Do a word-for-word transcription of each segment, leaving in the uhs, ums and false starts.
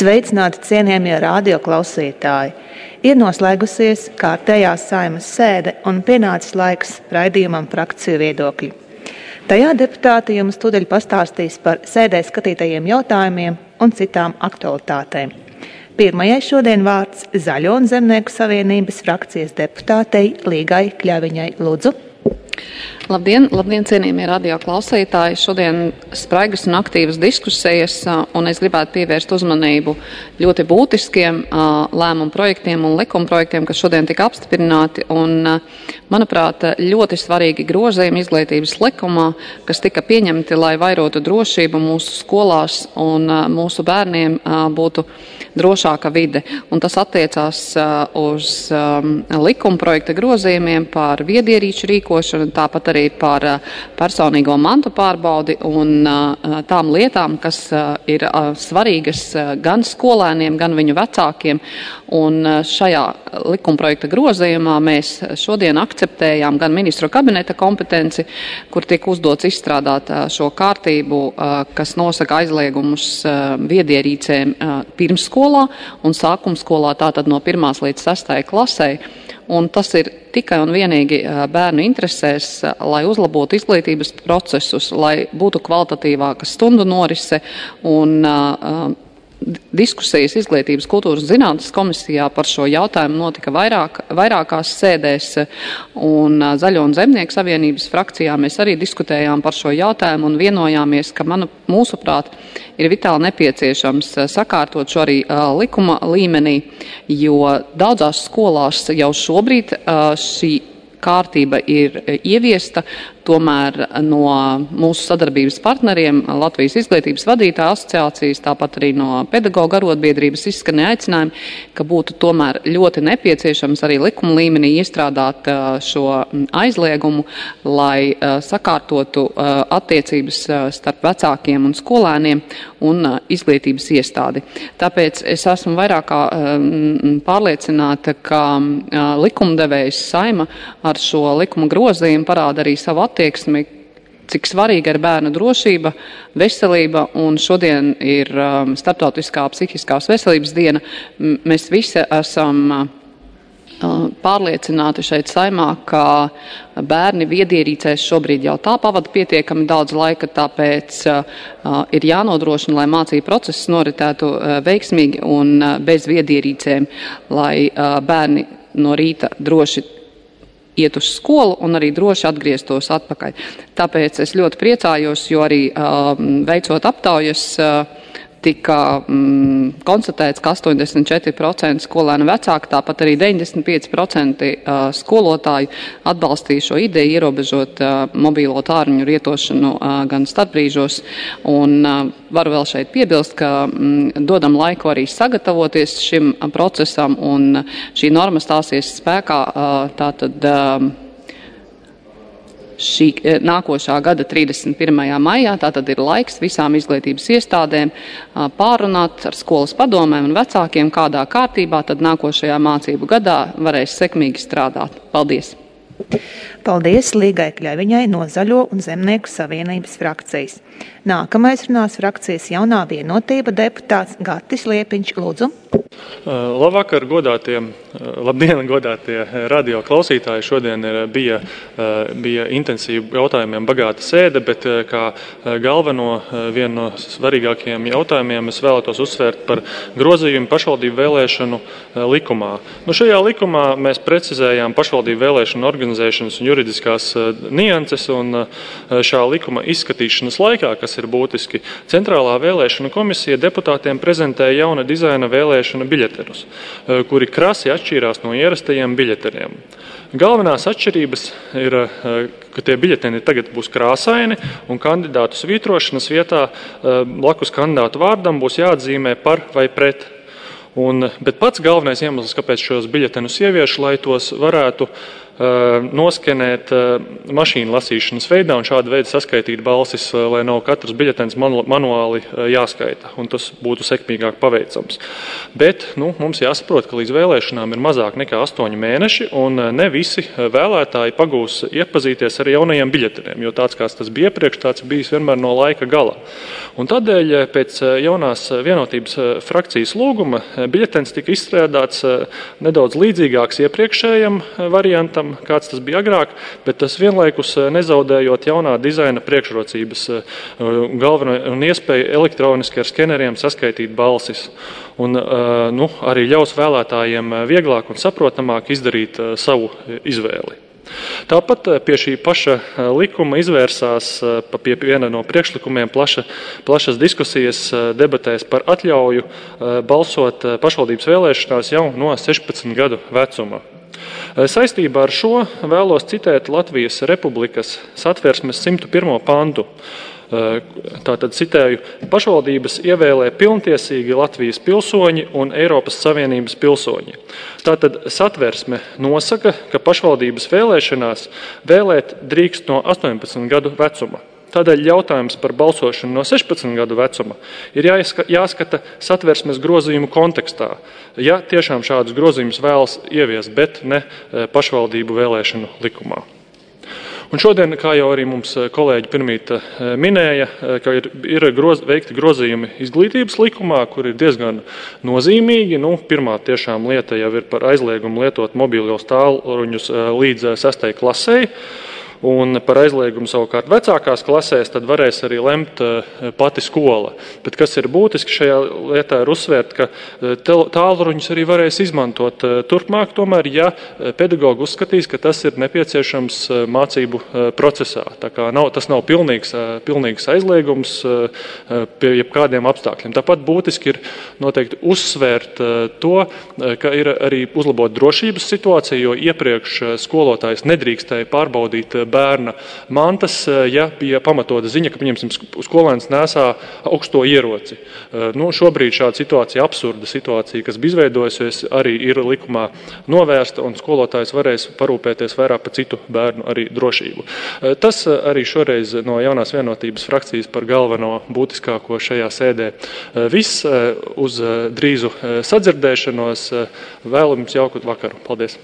Sveicināti cienījamie radioklausītāji! Ir noslēgusies kārtējā Saeimas sēde un pienācis laiks raidījumam Frakciju viedokļi. Tajā deputāti jums tūdaļ pastāstīs par sēdē skatītajiem jautājumiem un citām aktualitātēm. Pirmajai šodien vārds Zaļo un Zemnieku savienības frakcijas deputātei Līgai Kļaviņai. Lūdzu. Labdien, labdien, cienījamie radio klausītāji. Šodien spraigas un aktīvas diskusijas, un es gribētu pievērst uzmanību ļoti būtiskiem lēmumu projektiem un likuma projektiem, kas šodien tika apstiprināti. Un, manuprāt, ļoti svarīgi grozījumi izglītības likumā, kas tika pieņemti, lai vairotu drošību mūsu skolās un mūsu bērniem būtu drošāka vide. Un tas attiecās uz likuma projekta grozījumiem par viedierīču rīkošanu, tāpat arī par personīgo mantu pārbaudi un tām lietām, kas ir svarīgas gan skolēniem, gan viņu vecākiem. Un šajā likumprojekta grozījumā mēs šodien akceptējām gan ministru kabineta kompetenci, kur tiek uzdots izstrādāt šo kārtību, kas nosaka aizliegumus viedierīcēm pirmsskolā un sākumskolā, tātad no pirmās līdz sastajai klasei. Un tas ir tikai un vienīgi bērnu interesēs, lai uzlabotu izglītības procesus, lai būtu kvalitatīvāka stundu norise un uh, diskusijas izglītības kultūras zinātnes komisijā par šo jautājumu notika vairāk, vairākās sēdēs, un Zaļo un Zemnieku savienības frakcijā mēs arī diskutējām par šo jautājumu un vienojāmies, ka manu, mūsuprāt ir vitāli nepieciešams sakārtot šo arī uh, likuma līmenī, jo daudzās skolās jau šobrīd uh, šī kārtība ir ieviesta, tomēr no mūsu sadarbības partneriem Latvijas izglītības vadītāju asociācijas, tāpat arī no pedagoģu arotbiedrības izskanēja aicinājumi, ka būtu tomēr ļoti nepieciešams arī likuma līmenī iestrādāt šo aizliegumu, lai sakārtotu attiecības starp vecākiem un skolēniem un izglītības iestādi. Tāpēc es esmu vairāk kā pārliecināta, ka likumdevējs Saeima ar šo likuma grozījumu parāda arī savu attieksmi, cik svarīga ir bērnu drošība, veselība, un šodien ir um, starptautiskā psihiskās veselības diena. M mēs visi esam uh, pārliecināti šeit Saeimā, ka bērni viedierīcēs šobrīd jau tā pavada pietiekami daudz laika, tāpēc uh, ir jānodrošina, lai mācību process noritētu uh, veiksmīgi un uh, bez viedierīcēm, lai uh, bērni no rīta droši iet uz skolu un arī droši atgrieztos atpakaļ. Tāpēc es ļoti priecājos, jo arī uh, veicot aptaujas uh, tika mm, konstatēts, ka astoņdesmit četri procenti skolēnu vecāki, tāpat arī deviņdesmit pieci procenti uh, skolotāju atbalstīja šo ideju ierobežot uh, mobīlo tāruņu lietošanu uh, gan starpbrīžos. Un uh, varu vēl šeit piebilst, ka mm, dodam laiku arī sagatavoties šim uh, procesam, un uh, šī norma stāsies spēkā uh, tātad uh, šī nākošā gada trīsdesmit pirmajā maijā, tātad ir laiks visām izglītības iestādēm pārunāt ar skolas padomēm un vecākiem, kādā kārtībā tad nākošajā mācību gadā varēs sekmīgi strādāt. Paldies! Paldies Līgai Kļaviņai no Zaļo un Zemnieku savienības frakcijas. Nākamais runās frakcijas Jaunā vienotība deputāts Gatis Liepiņš. Lūdzu. Labvakar, godātie, labdien, godātie radio klausītāji. Šodien bija, bija intensīvi jautājumiem bagāta sēde, bet kā galveno vienu no svarīgākajiem jautājumiem es vēlētos uzsvērt par grozījumu pašvaldību vēlēšanu likumā. Nu, šajā likumā mēs precizējām pašvaldību vēlēšanu organizēšanas un juridiskās nianses, un šā likuma izskatīšanas laikā, kas ir būtiski, Centrālā vēlēšana komisija deputātiem prezentēja jauna dizaina vēlēšana biļeterus, kuri krasi atšķīrās no ierastajiem biļeteriem. Galvenās atšķirības ir, ka tie biļeteni tagad būs krāsaini, un kandidātu svītrošanas vietā blakus kandidātu vārdam būs jāatzīmē par vai pret. Un, bet pats galvenais iemesls, kāpēc šos biļetenus ieviešu, lai tos varētu noskenēt mašīnu lasīšanas veidā un šāda veida saskaitīt balsis, lai nav katrs biļetens manuāli jāskaita, un tas būtu sekmīgāk paveicams. Bet nu, mums jāsaprot, ka līdz vēlēšanām ir mazāk nekā astoņi mēneši, un ne visi vēlētāji pagūs iepazīties ar jaunajiem biļeteniem, jo tāds, kāds tas bija iepriekš, tāds bijis vienmēr no laika gala. Un tādēļ pēc jaunās vienotības frakcijas lūguma biļetens tika izstrādāts nedaudz līdzīgāks iepriekšējam variantam, kāds tas bija agrāk, bet tas vienlaikus nezaudējot jaunā dizaina priekšrocības galveno un iespēju elektroniski ar skeneriem saskaitīt balsis. Un nu, arī ļaus vēlētājiem vieglāk un saprotamāk izdarīt savu izvēli. Tāpat pie šī paša likuma izvērsās pie viena no priekšlikumiem plaša, plašas diskusijas debatēs par atļauju balsot pašvaldības vēlēšanās jau no sešpadsmit gadu vecuma. Saistībā ar šo vēlos citēt Latvijas Republikas Satversmes simt pirmo pantu. Tātad citēju, pašvaldības ievēlē pilntiesīgi Latvijas pilsoņi un Eiropas Savienības pilsoņi. Tātad Satversme nosaka, ka pašvaldības vēlēšanās vēlēt drīkst no astoņpadsmit gadu vecuma. Tādēļ jautājums par balsošanu no sešpadsmit gadu vecuma ir jāskata Satversmes grozījumu kontekstā, ja tiešām šādus grozījumus vēlas ieviest, bet ne pašvaldību vēlēšanu likumā. Un šodien, kā jau arī mums kolēģi pirmīt minēja, ka ir, ir groz, veikti grozījumi izglītības likumā, kur ir diezgan nozīmīgi. Nu, pirmā tiešām lieta jau ir par aizliegumu lietot mobilos tālruņus līdz sestajai klasei. Un par aizliegumu savukārt vecākās klasēs tad varēs arī lemt pati skola. Bet kas ir būtiski šajā lietā ir uzsvērt, ka tālruņus arī varēs izmantot turpmāk, tomēr, ja pedagogi uzskatīs, ka tas ir nepieciešams mācību procesā. Tā kā nav, tas nav pilnīgs, pilnīgs aizliegums pie jebkādiem apstākļiem. Tāpat būtiski ir noteikti uzsvērt to, ka ir arī uzlabot drošības situāciju, jo iepriekš skolotājs nedrīkstēja pārbaudīt bērna mantas, ja bija pamatota ziņa, ka, pieņemsim, skolēns nesā augsto ieroci. Nu, šobrīd šāda situācija, absurda situācija, kas bija izveidojusies, arī ir likumā novērsta, un skolotājs varēs parūpēties vairāk par citu bērnu arī drošību. Tas arī šoreiz no jaunās vienotības frakcijas par galveno būtiskāko šajā sēdē. Viss uz drīzu sadzirdēšanos. Vēlu jums jauku vakaru. Paldies!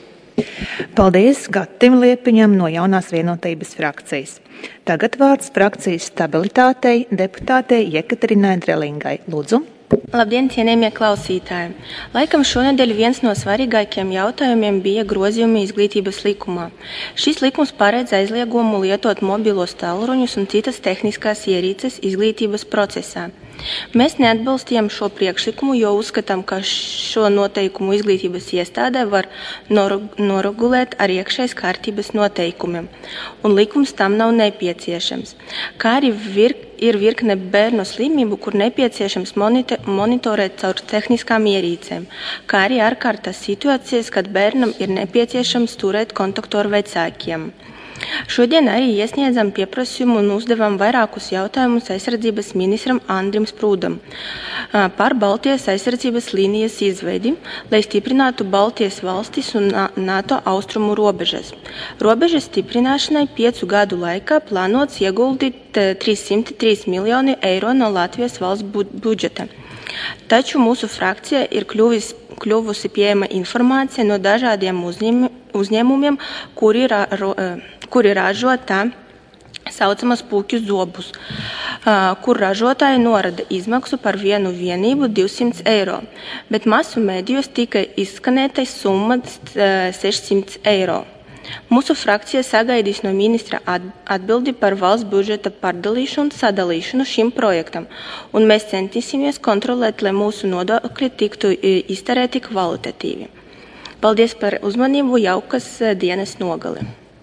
Paldies Gatim Liepiņam no jaunās vienotības frakcijas. Tagad vārds frakcijas stabilitātei deputātei Jekaterinai Drelingai. Lūdzu. Labdien, cienījamie klausītāji! Laikam šonedēļ viens no svarīgākajiem jautājumiem bija grozījumi izglītības likumā. Šis likums paredz aizliegumu lietot mobilos tālruņus un citas tehniskās ierīces izglītības procesā. Mēs neatbalstījām šo priekšlikumu, jo uzskatām, ka šo noteikumu izglītības iestādē var noregulēt ar iekšējas kārtības noteikumiem, un likums tam nav nepieciešams. Kā arī vir, ir virkne bērnu slimību, kur nepieciešams monitorēt caur tehniskām ierīcēm, kā arī ārkārtas situācijas, kad bērnam ir nepieciešams turēt kontaktu ar vecākiem. Šodien arī iesniedzam pieprasījumu un uzdevam vairākus jautājumus aizsardzības ministram Andrim Sprūdam par Baltijas aizsardzības līnijas izveidi, lai stiprinātu Baltijas valstis un NATO austrumu robežas. Robežas stiprināšanai piecu gadu laikā plānots ieguldīt trīssimt trīs miljoni eiro no Latvijas valsts budžeta. Taču mūsu frakcija ir kļuvis, kļuvusi pieejama informācija no dažādiem uzņēmumiem, uzņēmumiem kuri, ra, ro, kuri ražo tā saucamas puķu zobus, kur ražotāji norada izmaksu par vienu vienību divsimt eiro, bet masu medijos tika izskanētais summa sešsimt eiro. Mūsu frakcija sagaidīs no ministra atbildi par valsts budžeta pārdalīšanu un sadalīšanu šim projektam, un mēs centīsimies kontrolēt, lai mūsu nodokļi tiktu iztērēti kvalitatīvi. Paldies par uzmanību, jaukas dienas nogali.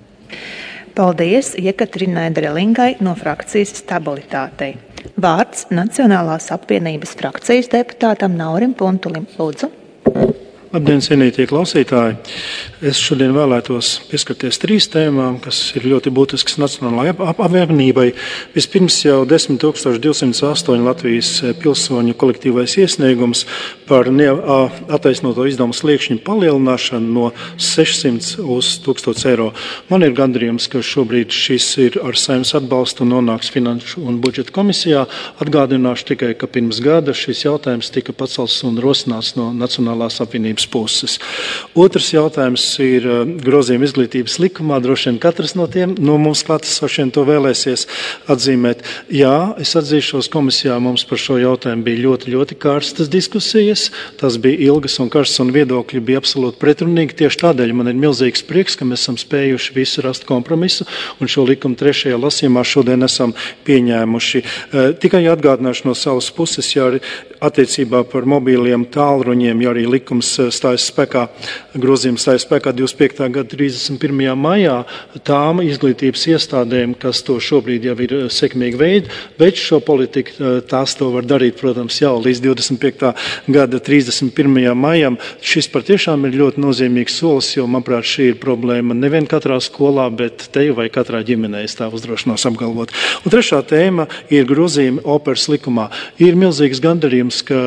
Paldies Jekaterinai Drelingai no frakcijas stabilitātei. Vārds Nacionālās apvienības frakcijas deputātam Naurim Puntulim. Lūdzu. Labdien, cienītie klausītāji! Es šodien vēlētos pieskarties trīs tēmām, kas ir ļoti būtiskas nacionālajai ap apvienībai. Vispirms jau desmit tūkstoši divsimt astoņi Latvijas pilsoņu kolektīvais iesniegums par attaisnoto izdevumu sliekšņu palielināšanu no sešsimt uz tūkstots eiro. Man ir gandarījums, ka šobrīd šis ir ar Saeimas atbalstu un nonāks Finanšu un budžeta komisijā. Atgādināšu tikai, ka pirms gada šis jautājums tika pacelts un rosināts no Nacionālās apvienības puses. Otrs jautājums ir grozījumi izglītības likumā. Droši vien katrs no tiem no mums klātesošiem to vēlēsies atzīmēt. Jā, es atzīšos, komisijā mums par šo jautājumu bija ļoti, ļoti karstas diskusijas. Tas bija ilgas un karstas un viedokļi bija absolūti pretrunīgi. Tieši tādēļ man ir milzīgs prieks, ka mēs esam spējuši visu rast kompromisu un šo likumu trešajā lasījumā šodien esam pieņēmuši. Tikai atgādināšu no savas puses, ja arī attiecībā par mobīliem tālruņiem, ja arī likums stājas spēkā, grozījums stājas spēkā divdesmit piektā gada trīsdesmit pirmajā maijā, tām izglītības iestādēm, kas to šobrīd jau ir sekmīgi veidi, bet šo politiku tās to var darīt, protams, jau līdz divdesmit piektā gada trīsdesmit pirmajam maijam. Šis patiešām ir ļoti nozīmīgs solis, jo, manuprāt, šī ir problēma nevien katrā skolā, bet te vai katrā ģimenē, es tā uzdrošinos apgalvot. Un trešā tēma ir grozījumi operas likumā. Ir milzīgs gandarījums, ka,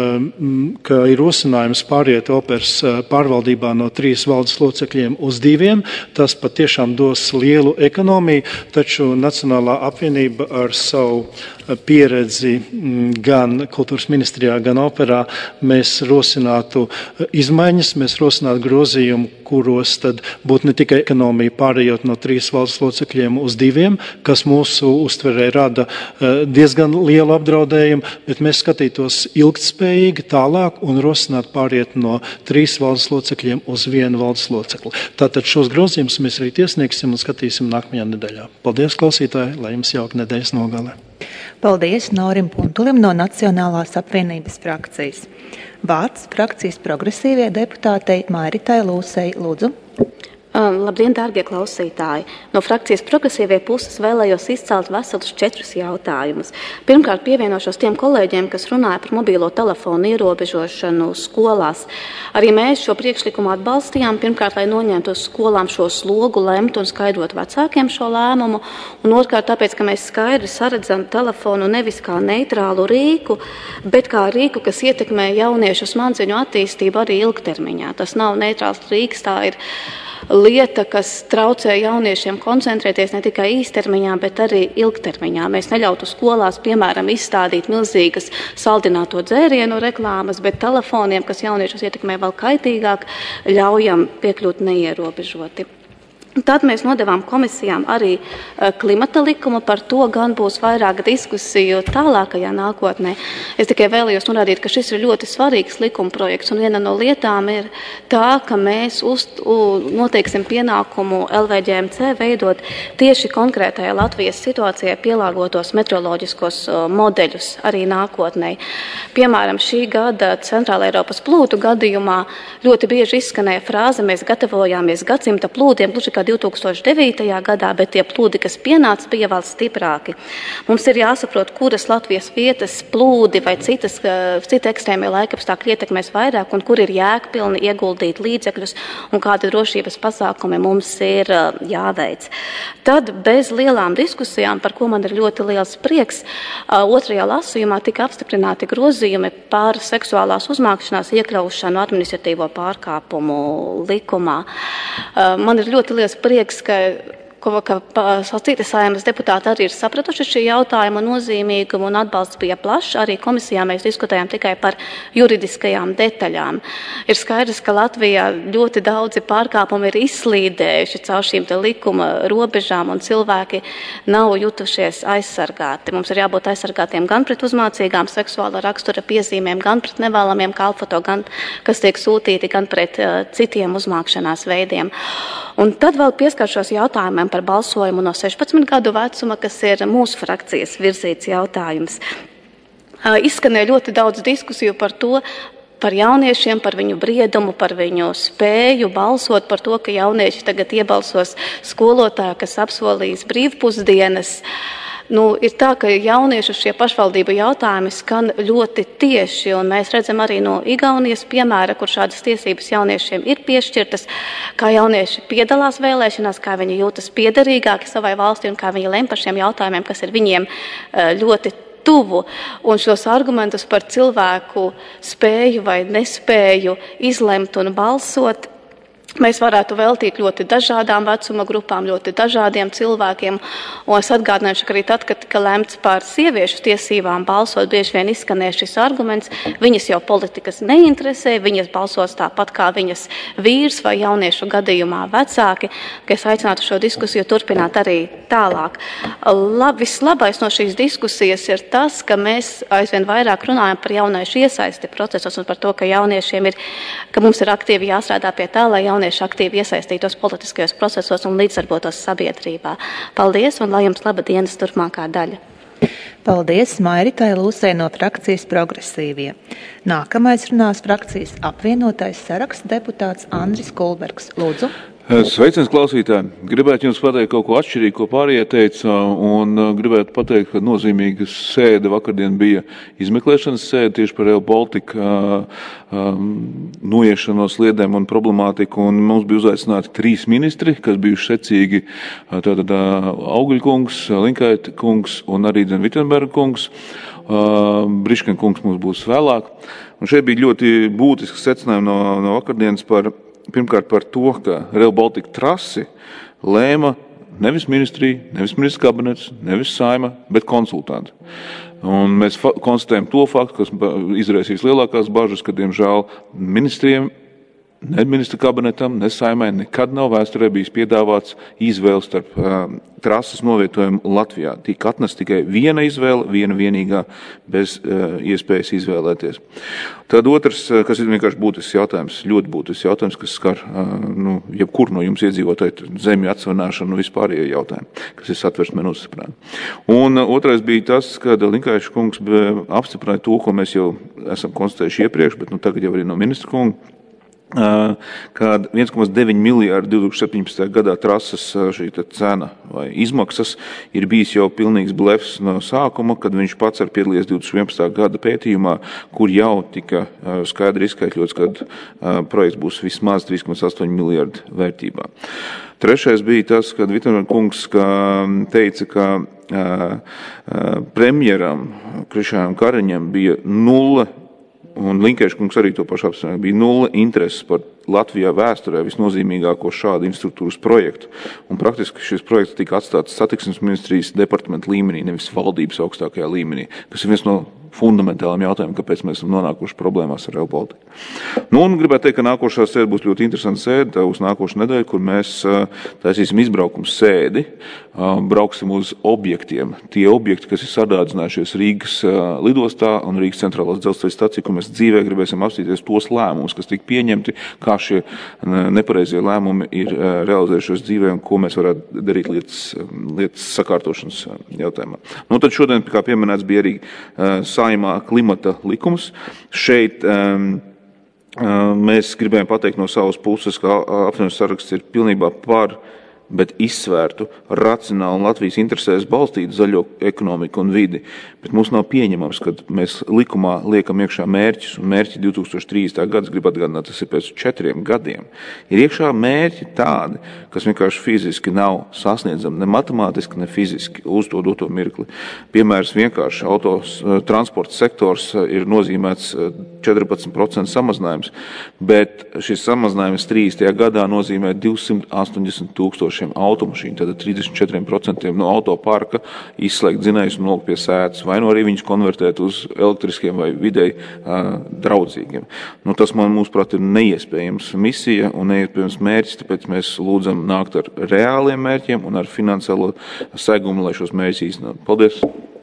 ka ir rosinājums pāriet operas pārvaldībā no trīs valdes locekļiem uz diviem. Tas patiešām dos lielu ekonomiju, taču Nacionālā apvienība ar savu pieredzi gan kultūras ministrijā, gan operā mēs rosinātu izmaiņas, mēs rosinātu grozījumu, kuros tad būtu ne tikai ekonomija pārējot no trīs valsts locekļiem uz diviem, kas mūsu uztverē rada diezgan lielu apdraudējumu, bet mēs skatītos ilgtspējīgi tālāk un rosinātu pāriet no trīs valsts locekļiem uz vienu valsts locekli. Tātad šos grozījumus mēs arī iesniegsim un skatīsim nākamajā nedēļā. Paldies, klausītāji, lai jums jauka nedēļas nogale. Paldies Naurim Puntulim no Nacionālās apvienības frakcijas. Vārds frakcijas progresīvie deputātei Mairitai Lūsei. Lūdzu. Um, labdien, dārgie klausītāji! No frakcijas progresīvie puses vēlējos izcelt veselus četrus jautājumus. Pirmkārt, pievienošos tiem kolēģiem, kas runāja par mobīlo telefonu ierobežošanu skolās. Arī mēs šo priekšlikumu atbalstījām, pirmkārt, lai noņemtu uz skolām šo slogu, lemt un skaidrot vecākiem šo lēmumu, un otrkārt, tāpēc, ka mēs skaidri saredzam telefonu nevis kā neitrālu rīku, bet kā rīku, kas ietekmē jauniešu smadzeņu attīstību arī ilgtermiņā. Tas nav neitrāls rīks, tā ir lieta, kas traucē jauniešiem koncentrēties ne tikai īstermiņā, bet arī ilgtermiņā. Mēs neļautu skolās, piemēram, izstādīt milzīgas saldināto dzērienu reklāmas, bet telefoniem, kas jauniešus ietekmē vēl kaitīgāk, ļaujam piekļūt neierobežoti. Tad mēs nodevām komisijām arī klimata likumu, par to gan būs vairāk diskusiju tālākajā nākotnē. Es tikai vēlējos norādīt, ka šis ir ļoti svarīgs likuma projekts, un viena no lietām ir tā, ka mēs uz, u, noteiksim pienākumu L V Ģ M C veidot tieši konkrētajā Latvijas situācijai pielāgotos meteoroloģiskos modeļus arī nākotnē. Piemēram, šī gada Centrāla Eiropas plūdu gadījumā ļoti bieži izskanēja frāze, mēs gatavojāmies gadsimta plūdiem, gluži kā divi tūkstoši devītajā gadā, bet tie plūdi, kas pienāca, bija vēl stiprāki. Mums ir jāsaprot, kuras Latvijas vietas plūdi vai citas, citi ekstrēmie laikapstākļi ietekmēs vairāk un kur ir jēgpilni ieguldīt līdzekļus un kādi drošības pasākumi mums ir jāveic. Tad bez lielām diskusijām, par ko man ir ļoti liels prieks, otrajā lasījumā tika apstiprināti grozījumi par seksuālās uzmākšanās iekļaušanu administratīvo pārkāpumu likumā. Man ir ļoti liels prieks, ka, ka citi Saeimas deputāti arī ir sapratuši šī jautājuma nozīmīgumu un atbalsts bija plašs. Arī komisijā mēs diskutējām tikai par juridiskajām detaļām. Ir skaidrs, ka Latvijā ļoti daudzi pārkāpumi ir izslīdējuši caur šīm te likuma robežām un cilvēki nav jutušies aizsargāti. Mums ir jābūt aizsargātiem gan pret uzmācīgām seksuāla rakstura piezīmēm, gan pret nevēlamiem kalfoto, gan kas tiek sūtīti, gan pret uh, citiem uzmākšanās veidiem. Un tad vēl pieskaršos jautājumiem par balsojumu no sešpadsmit gadu vecuma, kas ir mūsu frakcijas virzīts jautājums. Izskanēja ļoti daudz diskusiju par to, par jauniešiem, par viņu briedumu, par viņu spēju balsot, par to, ka jaunieši tagad iebalsos skolotāju, kas apsolīs brīvpusdienas. Nu, ir tā, ka jauniešu šie pašvaldību jautājumi skan ļoti tieši, un mēs redzam arī no Igaunijas piemēra, kur šādas tiesības jauniešiem ir piešķirtas, kā jaunieši piedalās vēlēšanās, kā viņi jūtas piederīgāki savai valstī un kā viņi lem par šiem jautājumiem, kas ir viņiem ļoti tuvu. Un šos argumentus par cilvēku spēju vai nespēju izlemt un balsot mēs varētu veltīt ļoti dažādām vecuma grupām, ļoti dažādiem cilvēkiem. Un es atgādināšu, ka arī tad, kad tika lemts par sieviešu tiesībām balsot, bieži vien izskanēja šis arguments, viņas jau politikas neinteresē, viņas balsos tāpat kā viņas vīrs vai jauniešu gadījumā vecāki, ka es aicinātu šo diskusiju turpināt arī tālāk. Lab, vislabais no šīs diskusijas ir tas, ka mēs aizvien vairāk runājam par jauniešu iesaisti procesos un par to, ka jauniešiem ir, ka mums ir aktīvi jāstrādā pie tā, lai jaunieši aktīvi iesaistītos politiskajos procesos un līdzdarbotos sabiedrībā. Paldies un lai jums laba dienas turpmākā daļa. Paldies Mairitai Lūsei no frakcijas Progresīvie. Nākamais runās frakcijas apvienotais saraksts deputāts Andris Kulbergs. Lūdzu. Sveiciens klausītāji! Gribētu jums pateikt kaut ko atšķirīgu, ko pārējie teica, un gribētu pateikt, ka nozīmīga sēde vakardien bija izmeklēšanas sēde tieši par Rail Baltica um, noiešanu no sliedēm un problemātiku, un mums bija uzaicināti trīs ministri, kas bijuši secīgi, tātad Augļkungs, Linkaita kungs un arī Vitsenberga kungs. Uh, Brišken kungs mums būs vēlāk. Un šeit bija ļoti būtiski secinājumi no, no vakardienas par Pirmkārt par to, ka Rail Baltica trasi lēma nevis ministrija, nevis ministrs kabinets, nevis Saeima, bet konsultanti. Un mēs fa- konstatējam to faktu, kas izraisīs lielākās bažas, ka, diemžēl, ministriem, ne ministra kabinetam, ne Saeimai nekad nav vēsturē bijis piedāvāts izvēle starp uh, trases novietojumu Latvijā. Tika atnest tikai viena izvēle, viena vienīgā, bez uh, iespējas izvēlēties. Tad otrs, kas ir vienkārši būtisks jautājums, ļoti būtisks jautājums, kas skar uh, nu, jebkur no jums iedzīvotāju zemju atsvarināšanu un vispārējie jautājumi, kas ir satversmē nostiprināti. Un uh, otrais bija tas, kad Linkaiša kungs apstiprināja to, ko mēs jau esam konstatējuši iepriekš, bet nu, tagad jau arī no ministra kunga, kad viens komats deviņi miljārdi divtūkstoš septiņpadsmitajā gadā trases šī cena vai izmaksas ir bijis jau pilnīgs blefs no sākuma, kad viņš pats ar piedalījies divtūkstoš vienpadsmitā gada pētījumā, kur jau tika skaidri izskaitļots, kad projekts būs vismaz trīs komats astoņi miljārdi vērtībā. Trešais bija tas, kad Vitsenberga kungs teica, ka premjeram Krišjānam Kariņam bija nulle, un Linkaiša kungs arī to pašu apstiprināja, bija nulle intereses par Latvijā vēsturē visnozīmīgāko šādu infrastruktūras projektu. Un praktiski šis projekts tika atstāts satiksmes ministrijas departamenta līmenī, nevis valdības augstākajā līmenī, kas ir viens no fundamentāliem jautājumiem, kāpēc mēs esam nonākuši problēmās ar Rail Baltica. Nu, un gribētu teikt, ka nākošā sēde būs ļoti interesanta sēde, tā būs nākoša nedēļa, kur mēs taisīsim izbraukums sēdi, brauksim uz objektiem. Tie objekti, kas ir sadārdzinājušies Rīgas lidostā un Rīgas centrālās dzelzceļa stacija, kur mēs dzīvē gribēsim apstīties tos lēmumus, kas tika pieņemti, kā šie nepareizie lēmumi ir realizējušies dzīvē un ko mēs varētu darīt lietas, lietas sakārtošanas jautājumā. Nu, tad šodien, kā pieminēts, bija arī Saeimā klimata likums. Šeit um, um, mēs gribējām pateikt no savas puses, ka apvienotais saraksts ir pilnībā par, bet izsvērtu, racionāli un Latvijas interesēs balstītu zaļo ekonomiku un vidi. Bet mums nav pieņemams, kad mēs likumā liekam iekšā mērķus, un mērķi divtūkstoš trīsdesmitā gads, gribu atgādināt, tas ir pēc četriem gadiem. Ir iekšā mērķi tādi, kas vienkārši fiziski nav sasniedzami, ne matemātiski, ne fiziski uz to doto mirkli. Piemērs vienkārši autos transporta sektors ir nozīmēts četrpadsmit procentu samazinājums, bet šis samazinājums trīsdesmitajā gadā nozīmē divsimt astoņdesmit tūkstošiem automašīnu, tātad trīsdesmit četri procenti no autoparka izslēgt dzinējus un nolikt pie sētas, vai nu arī viņus konvertēt uz elektriskiem vai videi uh, draudzīgiem. Nu, tas, man, mūsuprāt, ir neiespējams misija un neiespējams mērķis, tāpēc mēs lūdzam nākt ar reāliem mērķiem un ar finansiālo segumu, lai šos mērķus īstenot. Paldies!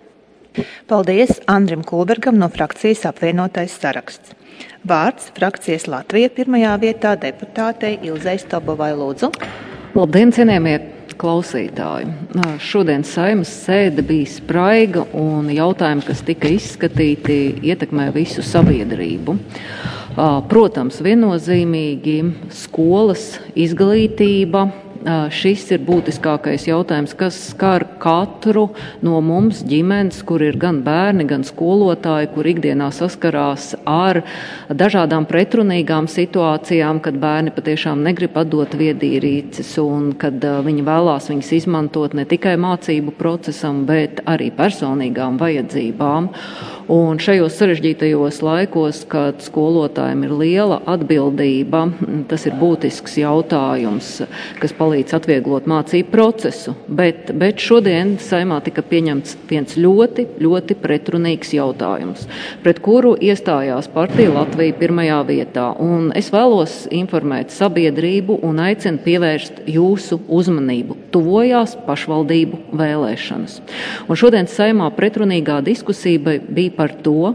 Paldies Andrim Kulbergam no frakcijas apvienotais saraksts. Vārds frakcijas Latvija pirmajā vietā deputātei Ilzei Stobovai. Lūdzu. Labdien, cienījamie klausītāji! Šodien Saeimas sēde bija spraiga un jautājumi, kas tika izskatīti, ietekmē visu sabiedrību. Protams, viennozīmīgi skolas izglītība, šis ir būtiskākais jautājums, kas skar katru no mums ģimenes, kur ir gan bērni, gan skolotāji, kur ikdienā saskarās ar dažādām pretrunīgām situācijām, kad bērni patiešām negrib atdot viedierīces un kad viņi vēlās viņas izmantot ne tikai mācību procesam, bet arī personīgām vajadzībām. Un šajos sarežģītajos laikos, kad skolotājiem ir liela atbildība, tas ir būtisks jautājums, kas palīdz atvieglot mācību procesu. Bet, bet šodien Saeimā tika pieņemts viens ļoti, ļoti pretrunīgs jautājums, pret kuru iestājās partija Latvija pirmajā vietā. Un es vēlos informēt sabiedrību un aicinu pievērst jūsu uzmanību. Tuvojās pašvaldību vēlēšanas. Un šodien Saeimā pretrunīgā diskusija bija par to,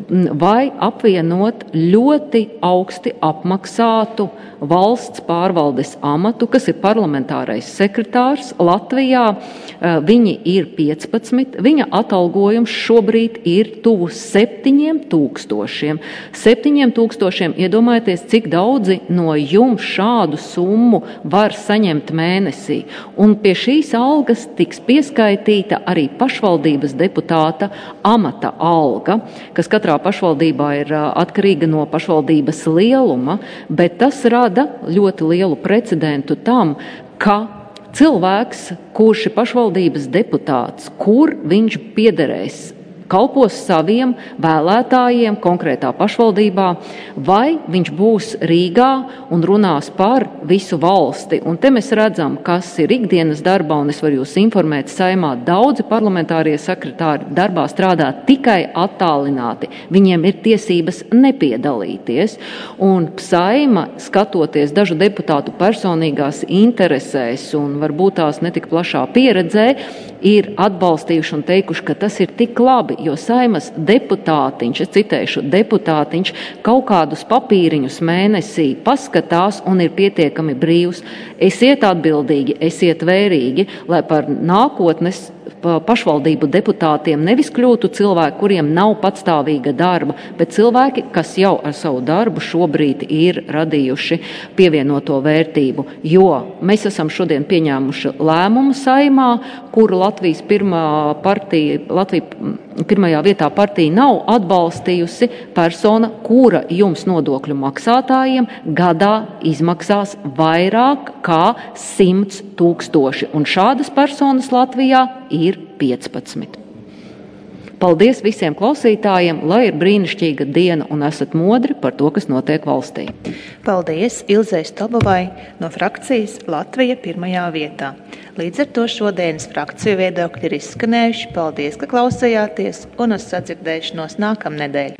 vai apvienot ļoti augsti apmaksātu valsts pārvaldes amatu, kas ir parlamentārais sekretārs Latvijā. Viņi ir piecpadsmit, viņa atalgojums šobrīd ir tuvu septiņiem tūkstošiem. Septiņiem tūkstošiem, iedomājieties, cik daudzi no jums šādu summu var saņemt mēnesī. Un pie šīs algas tiks pieskaitīta arī pašvaldības deputāta amata alga, kas katrā pašvaldībā ir atkarīga no pašvaldības lieluma, bet tas rada ļoti lielu precedentu tam, ka cilvēks, kurš ir pašvaldības deputāts, kur viņš piederēs, kalpos saviem vēlētājiem konkrētā pašvaldībā, vai viņš būs Rīgā un runās par visu valsti. Un te mēs redzam, kas ir ikdienas darbā, un es varu jūs informēt, Saeimā daudzi parlamentārie sekretāri darbā strādā tikai attālināti. Viņiem ir tiesības nepiedalīties. Un Saeima, skatoties dažu deputātu personīgās interesēs un varbūt tās netik plašā pieredzē, ir atbalstījuši un teikuši, ka tas ir tik labi, jo Saeimas deputātiņš, es citēšu, deputātiņš kaut kādus papīriņus mēnesī paskatās un ir pietiekami brīvs. Esiet atbildīgi, esiet vērīgi, lai par nākotnes pašvaldību deputātiem nevis kļūtu cilvēki, kuriem nav patstāvīga darba, bet cilvēki, kas jau ar savu darbu šobrīd ir radījuši pievienoto vērtību. Jo mēs esam šodien pieņēmuši lēmumu Saeimā, kuru Latvijas pirmā partija, Latvija pirmajā vietā partija nav atbalstījusi persona, kura jums nodokļu maksātājiem gadā izmaksās vairāk kā simts tūkstoši. Un šādas personas Latvijā ir piecpadsmit. Paldies visiem klausītājiem, lai ir brīnišķīga diena un esat modri par to, kas notiek valstī. Paldies Ilzei Stobovai no frakcijas Latvija pirmajā vietā. Līdz ar to šodienas frakciju viedokļi ir izskanējuši. Paldies, ka klausījāties un uz sadzirdēšanos nākamnedēļ.